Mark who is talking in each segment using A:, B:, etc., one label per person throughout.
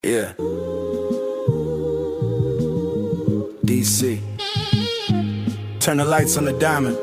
A: Yeah. DC. Turn the lights on the diamond.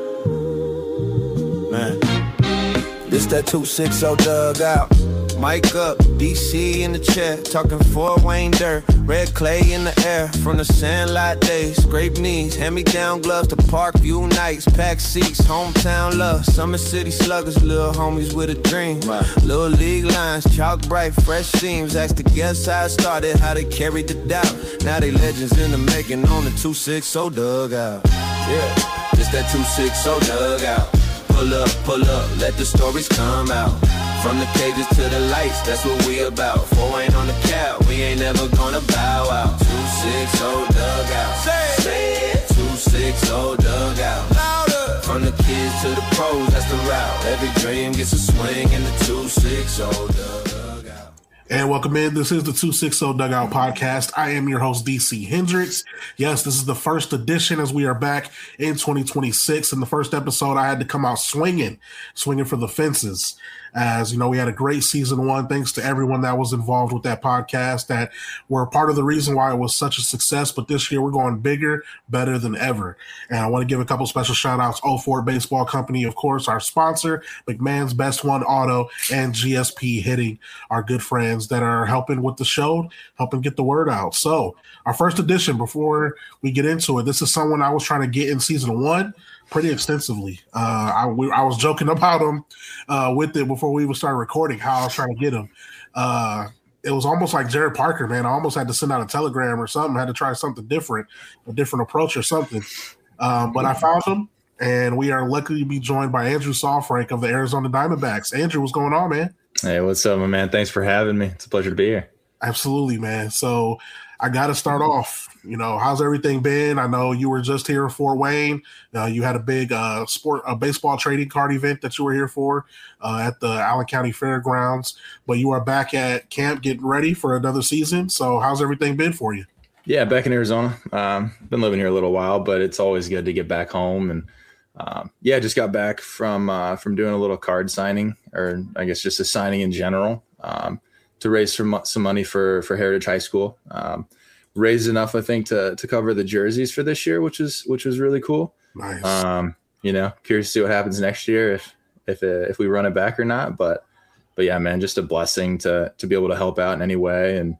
A: Man. This that 260 dugout. Mic up, DC in the chair, talking Fort Wayne dirt, red clay in the air, from the Sandlot days, scrape knees, hand-me-down gloves to Parkview nights, packed seats, hometown love, Summer City sluggers, little homies with a dream, little league lines, chalk bright, fresh seams, asked the guests how it started, how they carried the doubt, now they legends in the making on the 260 dugout, yeah, this that 260 dugout, pull up, let the stories come out. From the cages to the lights, that's what we about. 4 ain't on the cap, we ain't never gonna bow out. 260 dugout. Say it. 260 dugout. Louder. From the kids to the pros, that's the route. Every dream gets a swing in the 260 dugout.
B: And welcome in. This is the 260 Dugout Podcast. I am your host, DC Hendricks. Yes, this is the first edition as we are back in 2026. In the first episode, I had to come out swinging for the fences. As you know, we had a great season one. Thanks to everyone that was involved with that podcast that were part of the reason why it was such a success. But this year we're going bigger, better than ever. And I want to give a couple special shout outs. Ford Baseball Company, of course, our sponsor, McMahon's Best One Auto, and GSP Hitting, our good friends that are helping with the show, helping get the word out. So our first edition, before we get into it, this is someone I was trying to get in season one pretty extensively. I was joking about him with it before we even started recording, how I was trying to get him. It was almost like Jared Parker, man. I almost had to send out a telegram or something. I had to try something different, a different approach or something. But I found him, and we are lucky to be joined by Andrew Saalfrank of the Arizona Diamondbacks. Andrew, what's going on, man?
C: Hey, what's up, my man? Thanks for having me. It's a pleasure to be here.
B: Absolutely, man. So I got to start off. You know, how's everything been? I know you were just here in Fort Wayne. You had a big baseball trading card event that you were here for at the Allen County Fairgrounds. But you are back at camp getting ready for another season. So how's everything been for you?
C: Yeah, back in Arizona. Been living here a little while, but it's always good to get back home. And just got back from doing a little card signing, or I guess just a signing in general, to raise some money for Heritage High School. Raised enough, I think, to cover the jerseys for this year, which was really cool.
B: Nice.
C: Curious to see what happens next year if we run it back or not. But yeah, man, just a blessing to be able to help out in any way. And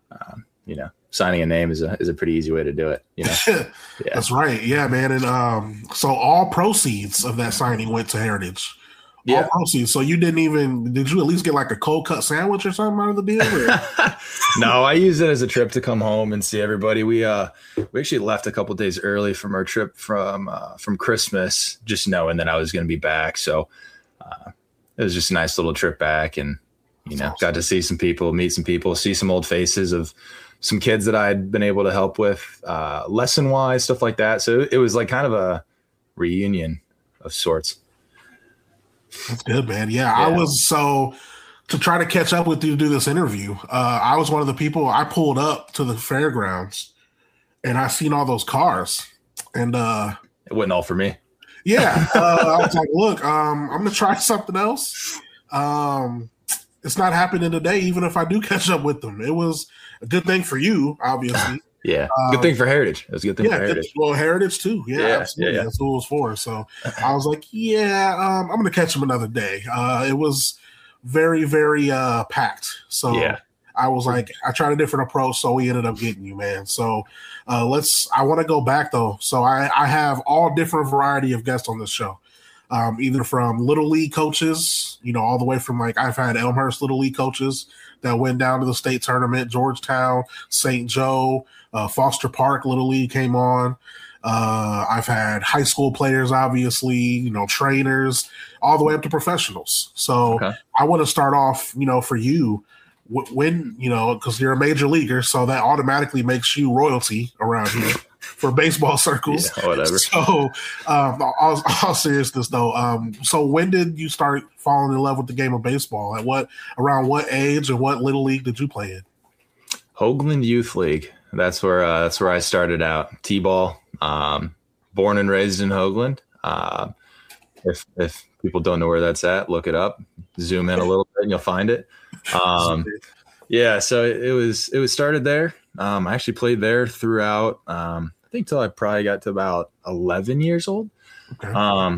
C: signing a name is a pretty easy way to do it. You know,
B: yeah. That's right. Yeah, man. And so all proceeds of that signing went to Heritage. Yeah. All proceeds. So did you at least get like a cold cut sandwich or something out of the deal?
C: No, I used it as a trip to come home and see everybody. We actually left a couple of days early from our trip from Christmas, just knowing that I was going to be back. So it was just a nice little trip back, and got to see some people, meet some people, see some old faces of some kids that I'd been able to help with, lesson wise, stuff like that. So it was like kind of a reunion of sorts.
B: That's good, man. Yeah, I was to try to catch up with you to do this interview. I was one of the people. I pulled up to the fairgrounds, and I seen all those cars, and
C: it wasn't all for me.
B: Yeah, I was like, look, I'm gonna try something else. It's not happening today, even if I do catch up with them. It was a good thing for you, obviously.
C: Yeah, good thing for Heritage. It was a good thing for Heritage.
B: Well, Heritage too. Yeah, absolutely. Yeah. That's what it was for. So I was like, I'm going to catch him another day. It was very, very packed. So I was like, I tried a different approach, so we ended up getting you, man. So I want to go back though. So I have all different variety of guests on this show. Either from Little League coaches, all the way from I've had Elmhurst Little League coaches that went down to the state tournament, Georgetown, St. Joe, Foster Park Little League came on. I've had high school players, obviously, trainers, all the way up to professionals. So I want to start off, for you, when, because you're a major leaguer, so that automatically makes you royalty around here. For baseball circles.
C: Yeah, whatever.
B: So, all seriousness though. So when did you start falling in love with the game of baseball? Around what age and what little league did you play in?
C: Hoagland Youth League. That's where I started out. T-ball. Born and raised in Hoagland. If people don't know where that's at, look it up. Zoom in a little bit and you'll find it. Yeah, so it was started there. I actually played there throughout. I think till I probably got to about 11 years old.
B: Okay.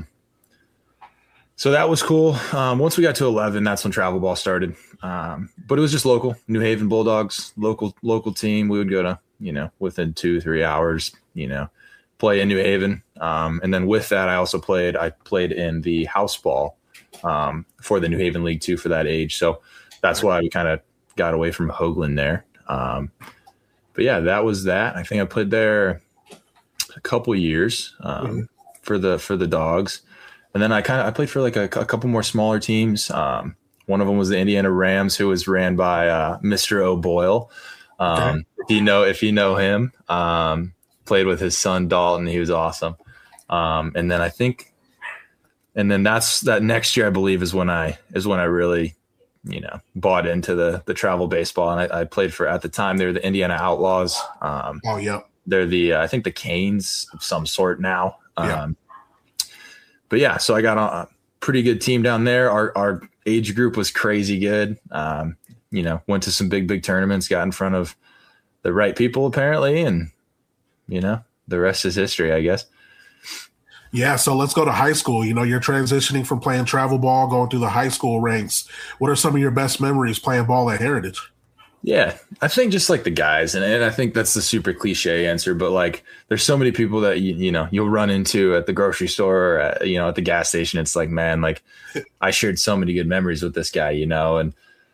C: So that was cool. Once we got to 11, that's when travel ball started. But it was just local, New Haven Bulldogs, local team. We would go to, within 2-3 hours, play in New Haven. And then with that, I played in the house ball for the New Haven League too for that age. So that's why we kind of got away from Hoagland there. But yeah, that was that. I think I played there a couple years for the Dogs. And then I played for like a couple more smaller teams. One of them was the Indiana Rams, who was ran by Mr. O'Boyle. Okay. If you know him, played with his son Dalton. He was awesome. And then that's that next year, I believe, is when I really, bought into the travel baseball. And I played for, at the time, they were the Indiana Outlaws. They're I think the Canes of some sort now. But yeah, so I got a pretty good team down there. Our age group was crazy good. Went to some big tournaments, got in front of the right people apparently. And, the rest is history, I guess.
B: Yeah, so let's go to high school. You're transitioning from playing travel ball, going through the high school ranks. What are some of your best memories playing ball at Heritage?
C: Yeah, I think just like the guys, and I think that's the super cliche answer, but like there's so many people that you'll run into at the grocery store or at the gas station. It's like, man, like I shared so many good memories with this guy, and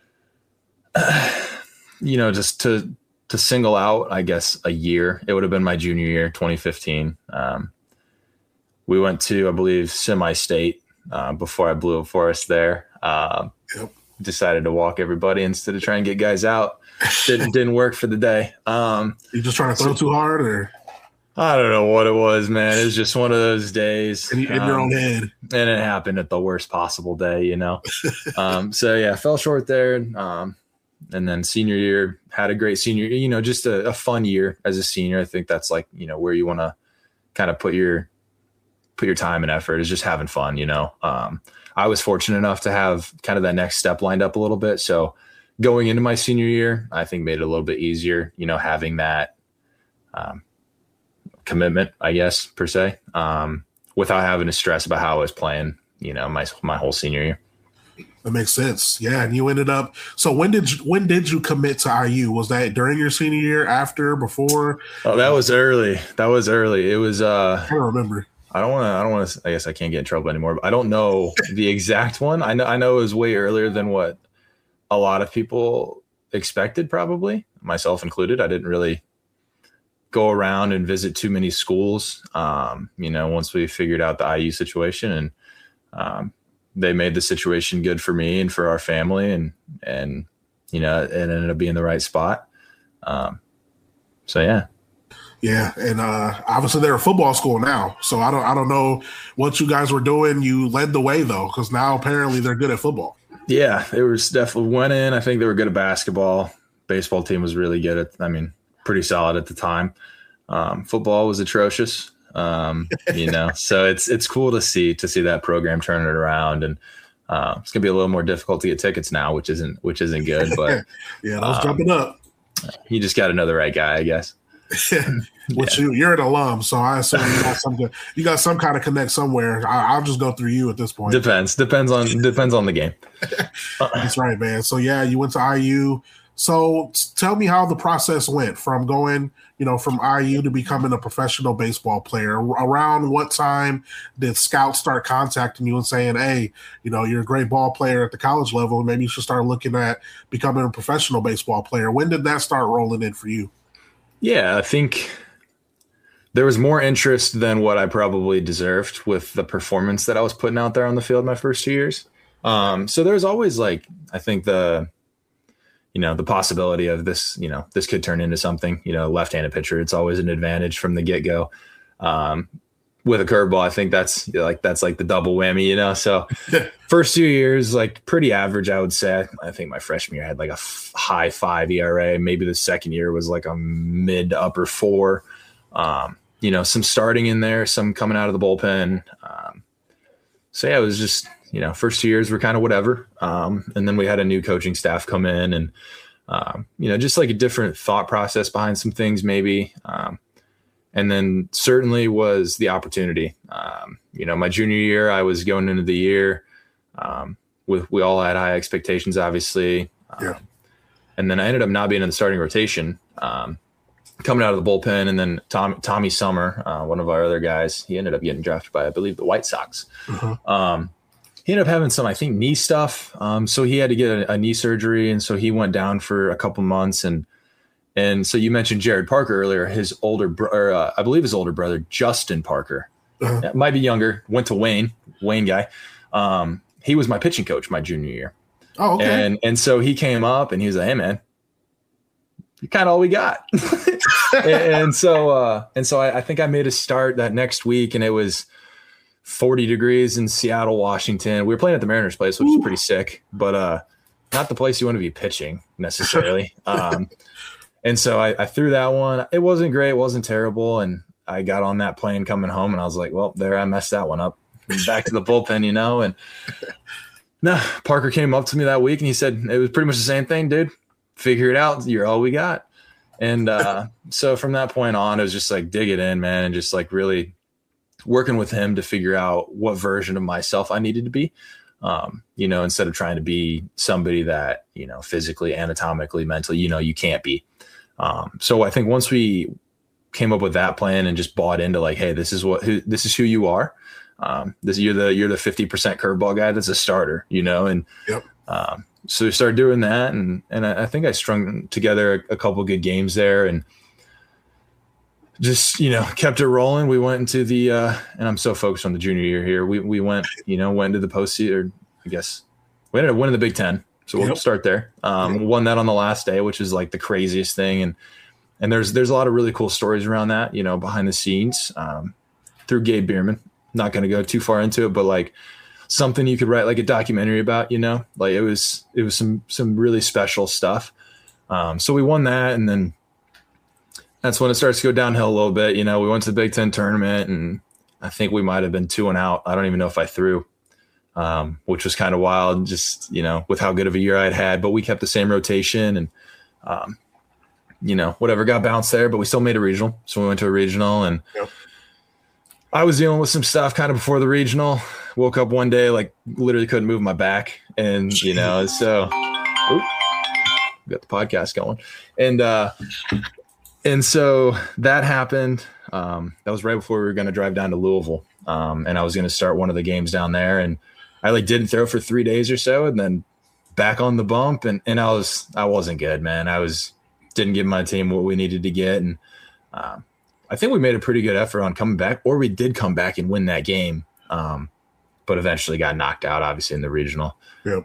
C: just to single out, I guess a year, it would have been my junior year, 2015. We went to, I believe, semi-state before I blew up for us there. Decided to walk everybody instead of trying to get guys out. Didn't work for the day.
B: You just trying to throw too hard, or
C: I don't know what it was, man. It was just one of those days
B: in your own head,
C: and it happened at the worst possible day, So yeah, fell short there. And then senior year, had a great senior year. Just a fun year as a senior. I think that's like where you want to kind of put your time and effort, is just having fun. I was fortunate enough to have kind of that next step lined up a little bit. So going into my senior year, I think made it a little bit easier, having that commitment, I guess, per se, without having to stress about how I was playing, my whole senior year.
B: That makes sense. Yeah. And you ended up, so when did you commit to IU? Was that during your senior year, after, before?
C: Oh, that was early. It was,
B: I don't remember.
C: I don't want to, I guess I can't get in trouble anymore, but I don't know the exact one. I know it was way earlier than what a lot of people expected, probably, myself included. I didn't really go around and visit too many schools, once we figured out the IU situation, and they made the situation good for me and for our family, and it ended up being the right spot. So yeah.
B: Yeah, and obviously they're a football school now, so I don't know what you guys were doing. You led the way though, because now apparently they're good at football.
C: Yeah, they were definitely went in. I think they were good at basketball. Baseball team was really good pretty solid at the time. Football was atrocious. So it's cool to see that program turn it around, and it's gonna be a little more difficult to get tickets now, which isn't good. But
B: yeah, those jumping up.
C: You just got to know the right guy, I guess.
B: Which you're an alum, so I assume you got some kind of connect somewhere. I'll just go through you at this point.
C: Depends on the game.
B: That's right, man. So yeah, you went to IU. So tell me how the process went from going, from IU to becoming a professional baseball player. Around what time did scouts start contacting you and saying, hey, you're a great ball player at the college level, maybe you should start looking at becoming a professional baseball player? When did that start rolling in for you? Yeah,
C: I think there was more interest than what I probably deserved with the performance that I was putting out there on the field my first 2 years. So there's always I think the possibility of this, this could turn into something, left-handed pitcher. It's always an advantage from the get-go. With a curveball, I think that's like the double whammy, So first 2 years, pretty average, I would say. I think my freshman year had a high 5 ERA. Maybe the second year was a mid to upper 4. Some starting in there, some coming out of the bullpen. So yeah, it was just, first 2 years were kind of whatever. And then we had a new coaching staff come in, and Just like a different thought process behind some things maybe. And then certainly was the opportunity. My junior year, I was going into the year we all had high expectations, obviously. And then I ended up not being in the starting rotation, coming out of the bullpen. And then Tommy Summer, one of our other guys, he ended up getting drafted by, I believe, the White Sox. He ended up having some, I think, knee stuff. So he had to get a knee surgery. And so he went down for a couple months. And so you mentioned Jared Parker earlier, his older brother, I believe his older brother, Justin Parker, might be younger, went to Wayne guy. He was my pitching coach my junior year.
B: Oh, okay.
C: And so he came up and he was like, hey man, you're kind of all we got. and so I think I made a start that next week, and it was 40 degrees in Seattle, Washington. We were playing at the Mariners place, which is pretty sick, but not the place you want to be pitching necessarily. And so I threw that one. It wasn't great. It wasn't terrible. And I got on that plane coming home, and I was like, well, there, I messed that one up. Back to the bullpen, and no, Parker came up to me that week and he said, it was pretty much the same thing, dude. Figure it out. You're all we got. And so from that point on, it was just like, dig it in, man. And just like really working with him to figure out what version of myself I needed to be, instead of trying to be somebody that, physically, anatomically, mentally, you can't be. So I think once we came up with that plan and just bought into like, hey, this is who you are. You're the 50% curveball guy that's a starter, and so we started doing that, and I think I strung together a couple good games there, and just kept it rolling. We went into the and I'm so focused on the junior year here. We went into the postseason, or I guess we ended up winning the Big Ten, so we'll start there. Won that on the last day, which is like the craziest thing, and there's a lot of really cool stories around that, behind the scenes through Gabe Bierman. Not going to go too far into it, but like something you could write like a documentary about, like it was some really special stuff. So we won that. And then that's when it starts to go downhill a little bit. We went to the Big Ten tournament, and I think we might've been 2-0. I don't even know if I threw, which was kind of wild, just, with how good of a year I'd had, but we kept the same rotation and, whatever got bounced there, but we still made a regional. So we went to a regional, and I was dealing with some stuff kind of before the regional. Woke up one day, like literally couldn't move my back. And, so got the podcast going. And so that happened. That was right before we were going to drive down to Louisville. And I was going to start one of the games down there. And I didn't throw for 3 days or so, and then back on the bump. And I wasn't good, man. Didn't give my team what we needed to get. And, I think we made a pretty good effort on coming back, or we did come back and win that game, but eventually got knocked out, obviously, in the regional.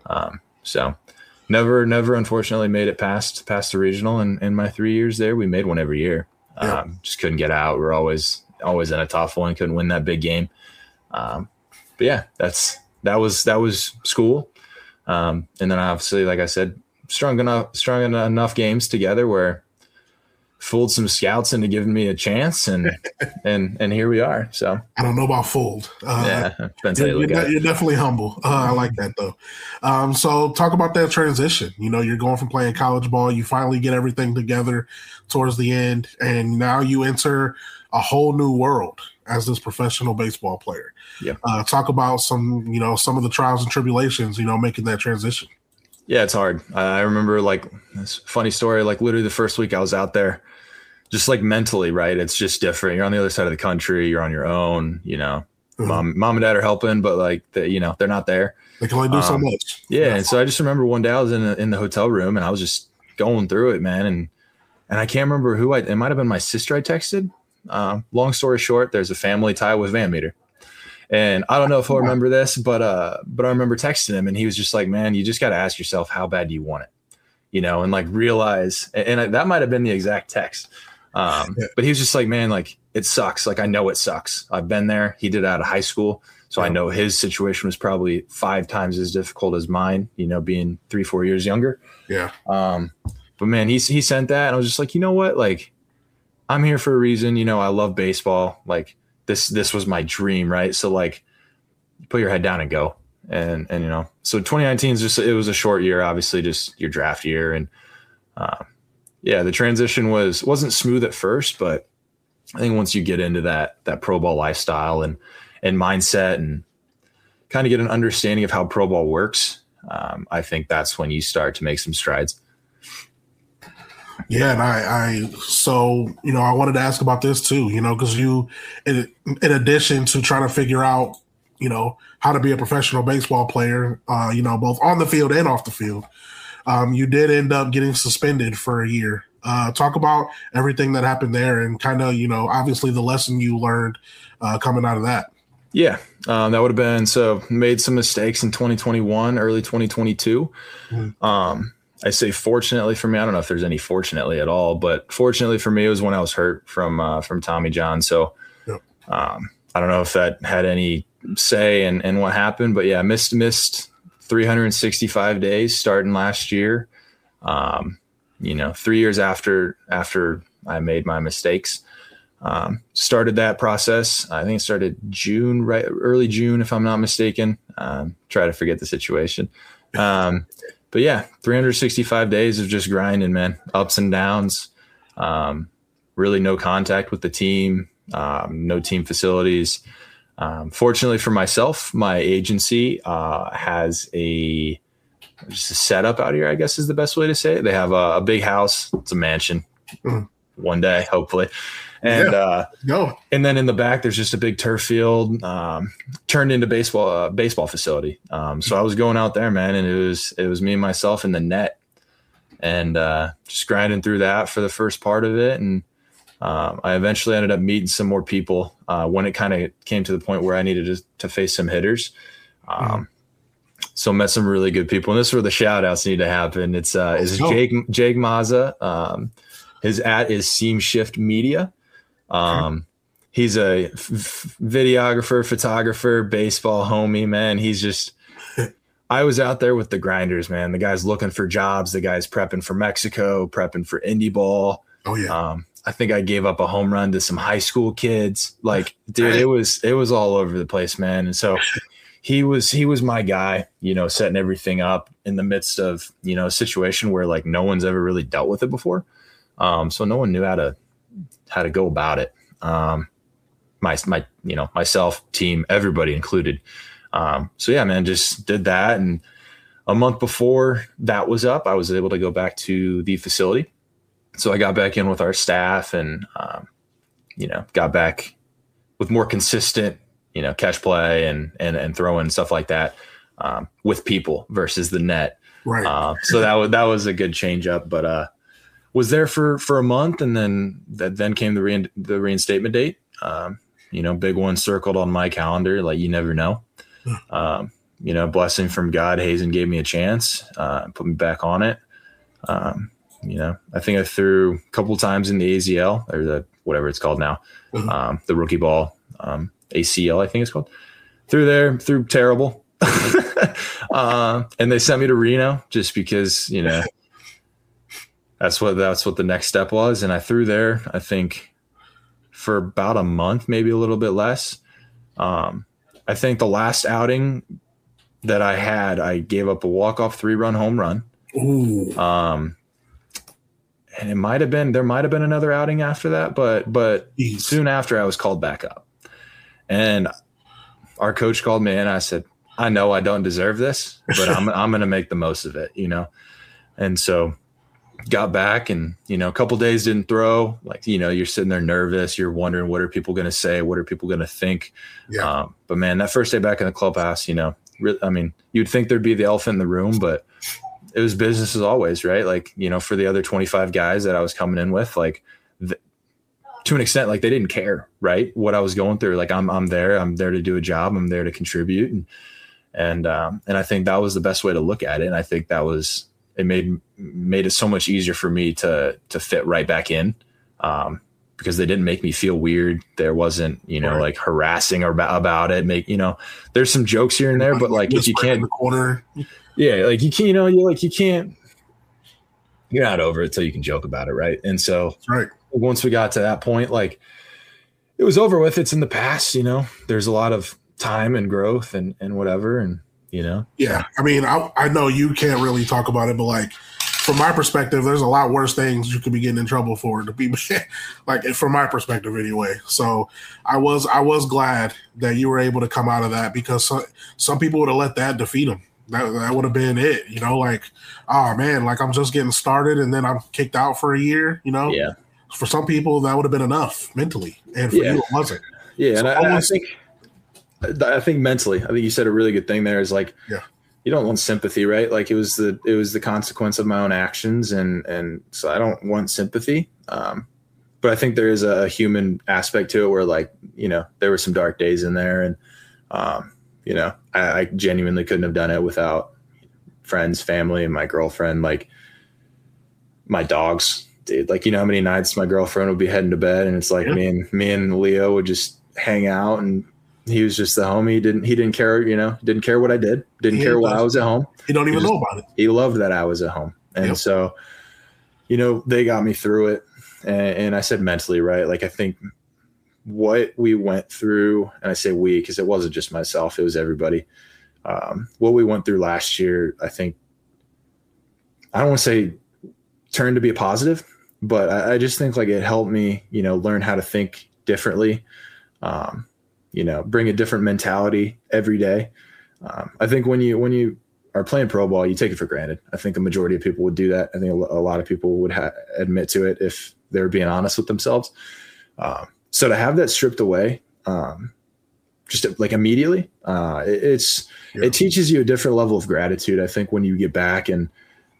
C: So never, unfortunately, made it past the regional. And in my 3 years there, we made one every year. Just couldn't get out. We're always in a tough one. Couldn't win that big game. But yeah, that was school. And then obviously, like I said, strung enough games together where fooled some scouts into giving me a chance, and here we are. So
B: I don't know about fooled. You're definitely humble. I like that though. So talk about that transition. You're going from playing college ball, you finally get everything together towards the end, and now you enter a whole new world as this professional baseball player. Talk about some of the trials and tribulations, making that transition.
C: Yeah, it's hard. I remember like this funny story, like literally the first week I was out there, just like mentally, right? It's just different. You're on the other side of the country. You're on your own, mom and dad are helping, but like, they're not there.
B: They can only do so much.
C: Yeah. And so I just remember one day I was in the hotel room, and I was just going through it, man. And I can't remember who it might've been my sister I texted. Long story short, there's a family tie with Van Meter. And I don't know if he'll remember this, but I remember texting him, and he was just like, man, you just got to ask yourself, how bad do you want it? And like realize, and that might've been the exact text. But he was just like, man, like it sucks. Like, I know it sucks. I've been there. He did it out of high school. So I know his situation was probably 5 times as difficult as mine, being 3-4 years younger.
B: Yeah.
C: But man, he sent that, and I was just like, you know what? Like, I'm here for a reason. I love baseball. Like, this was my dream, right? So like, put your head down and go. And so 2019 it was a short year, obviously, just your draft year. And The transition wasn't smooth at first, but I think once you get into that pro ball lifestyle and mindset and kind of get an understanding of how pro ball works, I think that's when you start to make some strides.
B: Yeah, and I wanted to ask about this too, because you, in addition to trying to figure out, how to be a professional baseball player, both on the field and off the field, you did end up getting suspended for a year. Talk about everything that happened there and kind of, obviously the lesson you learned coming out of that.
C: Yeah, that would have been, so made some mistakes in 2021, early 2022. Mm-hmm. I say fortunately for me, I don't know if there's any fortunately at all, but fortunately for me, it was when I was hurt from Tommy John. So yep. I don't know if that had any say in what happened, but yeah, missed 365 days starting last year. 3 years after I made my mistakes, started that process. I think it started June, early June, if I'm not mistaken. Try to forget the situation. But yeah, 365 days of just grinding, man, ups and downs, really no contact with the team, no team facilities. Fortunately for myself, my agency has just a setup out here, I guess is the best way to say it. They have a big house. It's a mansion one day, hopefully. And and then in the back, there's just a big turf field turned into baseball facility. So I was going out there, man, and it was me and myself in the net, and just grinding through that for the first part of it. And I eventually ended up meeting some more people when it kind of came to the point where I needed to face some hitters. So met some really good people, and this is where the shout outs need to happen. It's Jake Mazza. His @ is Seam Shift Media. He's a videographer, photographer, baseball homie, man. He's just, I was out there with the grinders, man. The guy's looking for jobs. The guy's prepping for Mexico, prepping for indie ball.
B: Oh yeah.
C: I think I gave up a home run to some high school kids. Like, dude, it was all over the place, man. And so he was my guy, setting everything up in the midst of, a situation where like no one's ever really dealt with it before. So no one knew how to go about it. Myself, team, everybody included. So yeah, man, just did that. And a month before that was up, I was able to go back to the facility. So I got back in with our staff and, got back with more consistent, catch play and throw and stuff like that, with people versus the net.
B: Right.
C: So that was a good change up, but, was there for a month, and then came the reinstatement date. Big one circled on my calendar. Like, you never know. Blessing from God. Hazen gave me a chance, put me back on it. I think I threw a couple times in the AZL, or whatever it's called now, the rookie ball, ACL, I think it's called. Threw terrible, and they sent me to Reno just because That's what the next step was. And I threw there, I think, for about a month, maybe a little bit less. I think the last outing that I had, I gave up a walk-off 3-run home run.
B: Ooh.
C: And there might have been another outing after that, but soon after I was called back up. And our coach called me and I said, I know I don't deserve this, but I'm going to make the most of it, And so got back and, a couple days didn't throw. Like, you're sitting there nervous. You're wondering, what are people going to say? What are people going to think?
B: Yeah.
C: But man, that first day back in the clubhouse, you'd think there'd be the elephant in the room, but it was business as always, right? Like, for the other 25 guys that I was coming in with, like, to an extent, like, they didn't care, right? What I was going through. Like, I'm there to do a job. I'm there to contribute. And I think that was the best way to look at it. And I think it made it so much easier for me to fit right back in, because they didn't make me feel weird. There wasn't,
B: right.
C: like harassing about it. There's some jokes here and there, but like, if you can't,
B: in the corner.
C: Yeah, like you can't, you can't, you're not over it till you can joke about it, right? And so
B: right.
C: Once we got to that point, like, it was over with. It's in the past. There's a lot of time and growth and whatever, and.
B: Yeah. I mean, I know you can't really talk about it, but like from my perspective, there's a lot worse things you could be getting in trouble for to be like from my perspective anyway. So I was glad that you were able to come out of that, because some people would have let that defeat them. That would have been it, like, oh man, like I'm just getting started and then I'm kicked out for a year,
C: Yeah.
B: For some people that would have been enough mentally, and for you it wasn't.
C: Yeah,
B: so
C: and I think mentally, I think you said a really good thing there is like, you don't want sympathy, right? Like it was the consequence of my own actions. And so I don't want sympathy. But I think there is a human aspect to it where like, there were some dark days in there, and, I genuinely couldn't have done it without friends, family, and my girlfriend, like my dogs, dude. Like, how many nights my girlfriend would be heading to bed and it's like me and Leo would just hang out, and he was just the homie. He didn't care, didn't care what I did. Didn't care why I was at home.
B: He don't even know about it.
C: He loved that I was at home. And so, they got me through it. And I said mentally, right? Like, I think what we went through, and I say we, because it wasn't just myself, it was everybody. What we went through last year, I think, I don't want to say turned to be a positive, but I just think like it helped me, learn how to think differently. Bring a different mentality every day. I think when you are playing pro ball, you take it for granted. I think a majority of people would do that. I think a lot of people would admit to it if they're being honest with themselves. So to have that stripped away, just like immediately, it teaches you a different level of gratitude. I think when you get back and,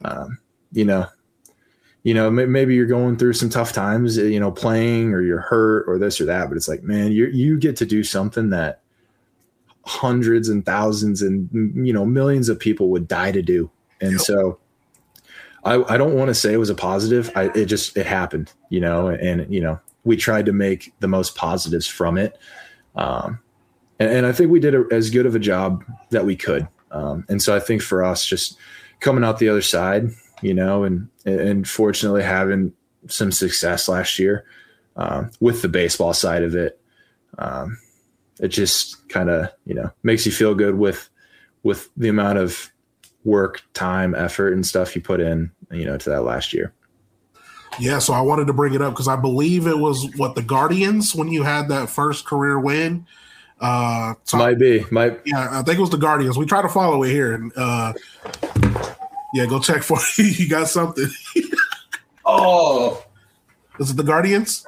C: maybe you're going through some tough times, playing, or you're hurt or this or that, but it's like, man, you get to do something that hundreds and thousands and, millions of people would die to do. And so I don't want to say it was a positive. It happened, and, we tried to make the most positives from it. And I think we did as good of a job that we could. And so I think for us, just coming out the other side, and fortunately having some success last year with the baseball side of it, it just kind of, makes you feel good with the amount of work, time, effort, and stuff you put in, to that last year.
B: Yeah, so I wanted to bring it up because I believe it was the Guardians when you had that first career win.
C: Might be.
B: Yeah, I think it was the Guardians. We try to follow it here, and go check for it. You got something.
C: Oh,
B: is it the Guardians?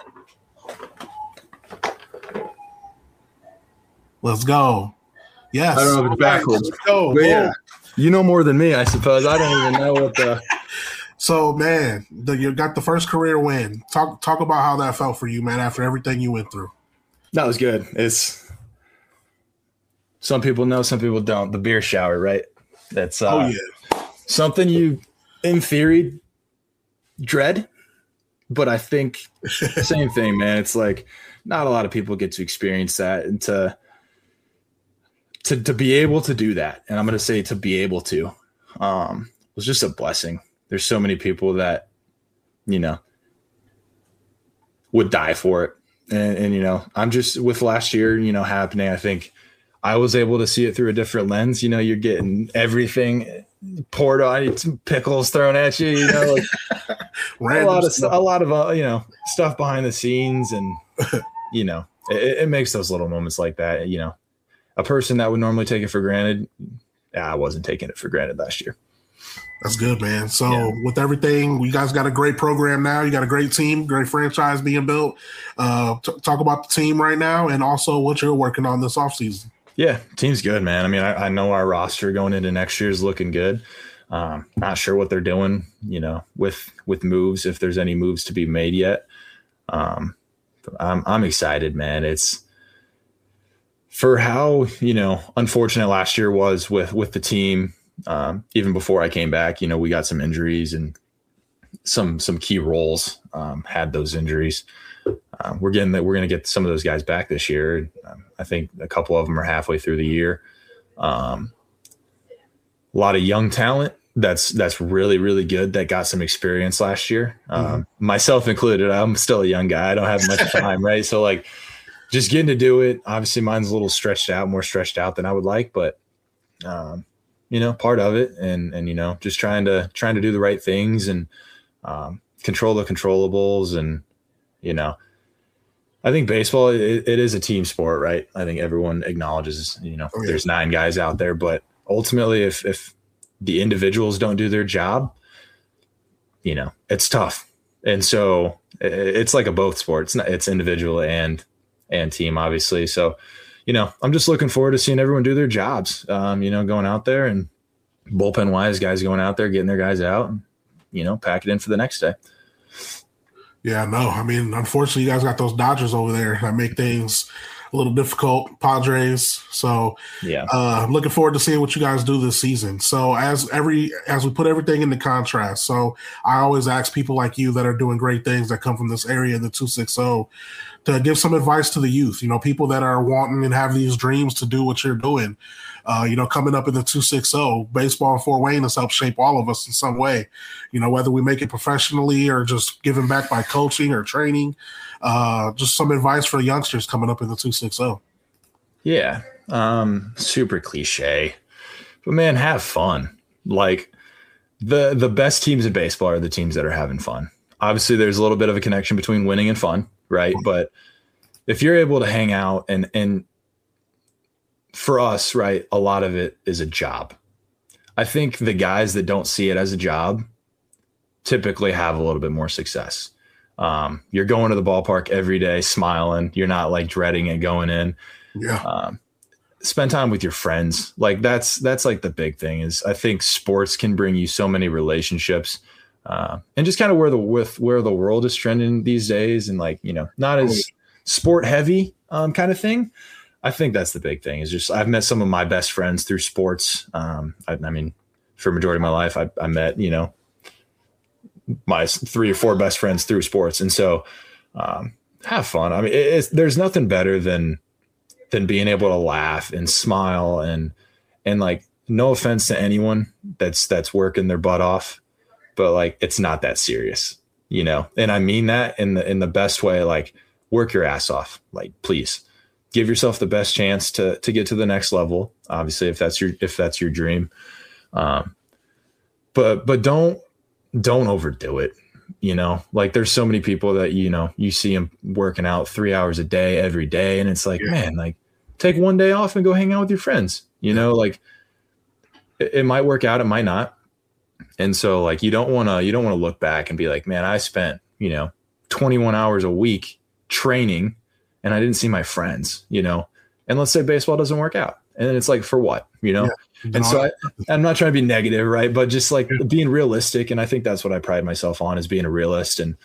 B: Let's go. Yes.
C: I don't know if it's backwards.
B: Let's go.
C: But yeah, you know more than me, I suppose. I don't even know what the.
B: So, man, you got the first career win. Talk about how that felt for you, man, after everything you went through.
C: That was good. It's some people know, some people don't. The beer shower, right? That's something you, in theory, dread. But I think same thing, man. It's like not a lot of people get to experience that, and to be able to do that. And I'm going to say to be able to was just a blessing. There's so many people that, would die for it. And I'm just with last year, happening, I think I was able to see it through a different lens. You're getting everything poured on you, some pickles thrown at you, like a lot of stuff behind the scenes. And, it makes those little moments like that, a person that would normally take it for granted. I wasn't taking it for granted last year.
B: That's good, man. So with everything, you guys got a great program now. You got a great team, great franchise being built. Talk about the team right now and also what you're working on this offseason.
C: Yeah, team's good, man. I mean, I know our roster going into next year is looking good. Not sure what they're doing, with moves, if there's any moves to be made yet. I'm excited, man. It's for how, unfortunate last year was with the team. Even before I came back, we got some injuries and some key roles had those injuries. We're going to get some of those guys back this year. I think a couple of them are halfway through the year. A lot of young talent that's really, really good that got some experience last year. Myself included. I'm still a young guy. I don't have much time, right? So like just getting to do it. Obviously mine's a little more stretched out than I would like, but part of it, and just trying to do the right things and control the controllables. And I think baseball, it is a team sport, right? I think everyone acknowledges, there's 9 guys out there, but ultimately if the individuals don't do their job, it's tough. And so it's like a both sport. It's individual and team, obviously. So, I'm just looking forward to seeing everyone do their jobs, going out there and bullpen wise, guys going out there, getting their guys out and, pack it in for the next day.
B: Yeah, no, I mean, unfortunately, you guys got those Dodgers over there that make things a little difficult, Padres. So
C: yeah,
B: I'm looking forward to seeing what you guys do this season. So as we put everything into contrast, so I always ask people like you that are doing great things that come from this area, the 260, to give some advice to the youth, people that are wanting and have these dreams to do what you're doing. Coming up in the 260, baseball in Fort Wayne has helped shape all of us in some way, whether we make it professionally or just giving back by coaching or training. Just some advice for the youngsters coming up in the 260.
C: Yeah. Super cliche, but man, have fun. Like the best teams in baseball are the teams that are having fun. Obviously there's a little bit of a connection between winning and fun, right? But if you're able to hang out and for us, right, a lot of it is a job. I think the guys that don't see it as a job typically have a little bit more success. You're going to the ballpark every day smiling. You're not like dreading it going in.
B: Yeah.
C: Spend time with your friends. Like that's like the big thing is I think sports can bring you so many relationships, and just kind of where the world is trending these days, and like, not as sport heavy kind of thing. I think that's the big thing is just I've met some of my best friends through sports. I mean, for a majority of my life, I met, my 3 or 4 best friends through sports. And so have fun. I mean, there's nothing better than being able to laugh and smile and like, no offense to anyone that's working their butt off, but like, it's not that serious, and I mean that in the best way, like work your ass off, like, please. Give yourself the best chance to get to the next level. Obviously, if that's your dream, but don't overdo it. Like there's so many people that you see them working out 3 hours a day every day, and it's like, man, like take one day off and go hang out with your friends. Like it might work out, it might not, and so like you don't want to look back and be like, man, I spent 21 hours a week training. And I didn't see my friends, and let's say baseball doesn't work out. And then it's like, for what, Yeah. And so I'm not trying to be negative, right? But just like being realistic. And I think that's what I pride myself on is being a realist and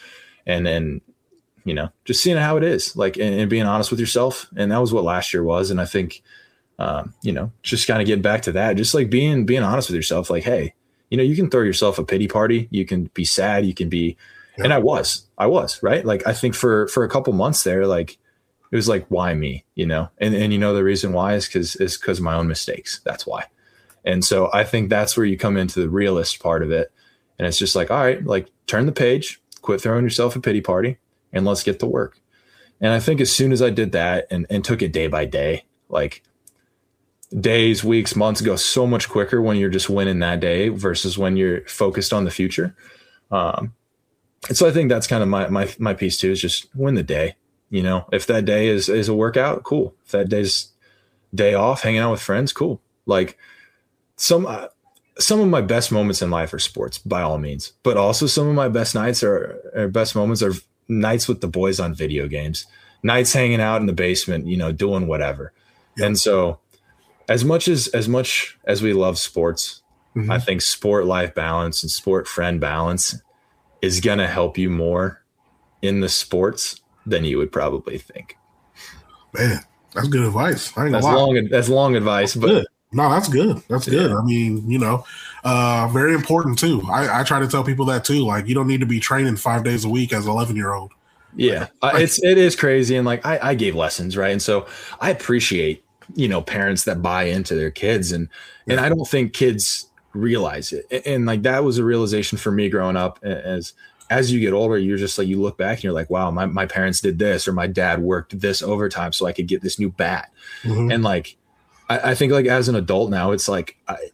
C: just seeing how it is, like, and being honest with yourself. And that was what last year was. And I think, just kind of getting back to that, just like being honest with yourself, like, hey, you can throw yourself a pity party. You can be sad. You can be, and I was right. Like, I think for a couple months there, like, it was like, why me, and the reason why is because of my own mistakes. That's why. And so I think that's where you come into the realist part of it. And it's just like, all right, like turn the page, quit throwing yourself a pity party, and let's get to work. And I think as soon as I did that and took it day by day, like days, weeks, months go so much quicker when you're just winning that day versus when you're focused on the future. And so I think that's kind of my piece too, is just win the day. If that day is a workout, cool. If that day's day off, hanging out with friends, cool. Like some of my best moments in life are sports by all means, but also some of my best nights or best moments are nights with the boys on video games, nights hanging out in the basement, doing whatever. Yeah. And so as much as we love sports, mm-hmm. I think sport life balance and sport friend balance is going to help you more in the sports than you would probably think.
B: Man, that's good advice.
C: That's long advice, but
B: good. No, that's good. That's good. I mean, very important too. I try to tell people that too. Like, you don't need to be training 5 days a week as an 11-year-old.
C: Yeah, it is crazy. And like, I gave lessons, right? And so I appreciate, parents that buy into their kids, and I don't think kids realize it. And like, that was a realization for me growing up. As you get older, you're just like, you look back and you're like, wow, my parents did this, or my dad worked this overtime so I could get this new bat. Mm-hmm. And like, I think like as an adult now, it's like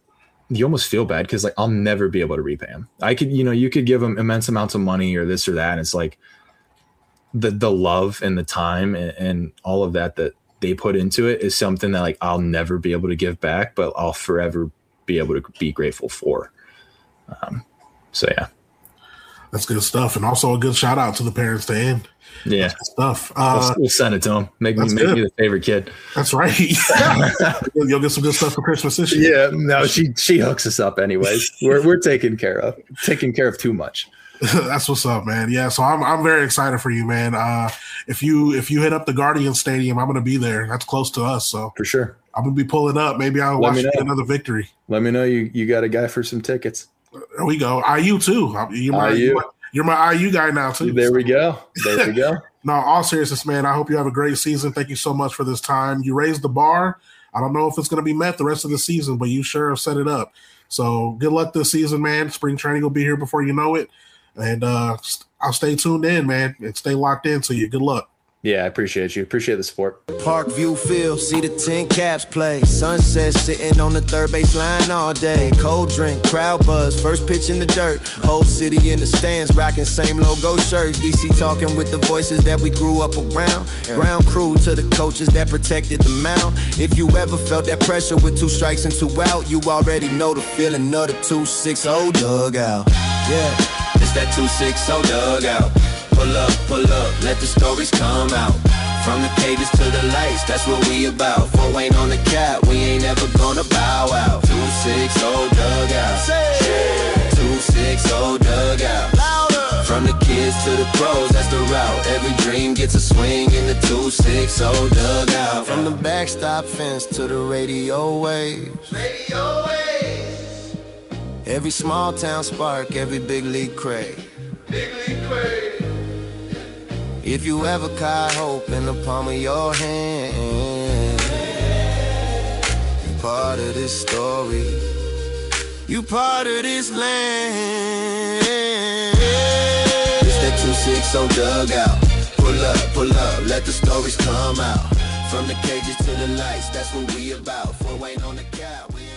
C: you almost feel bad because like I'll never be able to repay them. I could, you could give them immense amounts of money or this or that, and it's like the love and the time and all of that they put into it is something that like I'll never be able to give back, but I'll forever be able to be grateful for. So yeah,
B: that's good stuff, and also a good shout out to the parents to end.
C: Yeah,
B: that's good stuff.
C: We'll send it to them. Make me the favorite kid.
B: That's right. You'll get some good stuff for Christmas this
C: year. Yeah, no, she hooks us up anyways. We're taken care of too much.
B: That's what's up, man. Yeah, so I'm very excited for you, man. If you hit up the Guardian Stadium, I'm gonna be there. That's close to us, so
C: for sure.
B: I'm gonna be pulling up. Maybe I'll watch another victory.
C: Let me know you got a guy for some tickets.
B: There we go. IU too. You're my IU guy now too.
C: There we go.
B: No, all seriousness, man. I hope you have a great season. Thank you so much for this time. You raised the bar. I don't know if it's going to be met the rest of the season, but you sure have set it up. So good luck this season, man. Spring training will be here before you know it. And I'll stay tuned in, man, and stay locked in to you. Good luck.
C: Yeah, I appreciate you. Appreciate the support.
D: Parkview Field, see the 10 Caps play. Sunset sitting on the third base line all day. Cold drink, crowd buzz, first pitch in the dirt. Whole city in the stands, rocking same logo shirts. DC talking with the voices that we grew up around. Ground crew to the coaches that protected the mound. If you ever felt that pressure with 2 strikes and 2 out, you already know the feeling of the 2-6-0 dugout. Yeah, it's that 2-6-0 dugout. Pull up, let the stories come out. From the cages to the lights, that's what we about. 4 ain't on the cap, we ain't ever gonna bow out. 2-6-0 dugout. 2-6-0 dugout. From the kids to the pros, that's the route. Every dream gets a swing in the 2-6-0 dugout. From the backstop fence to the radio waves. Every small town spark, every big league crave. If you ever caught hope in the palm of your hand, you part of this story, you part of this land. It's that 2-6-0 dugout. Pull up, let the stories come out. From the cages to the lights, that's what we about. 4 ain't on the cap.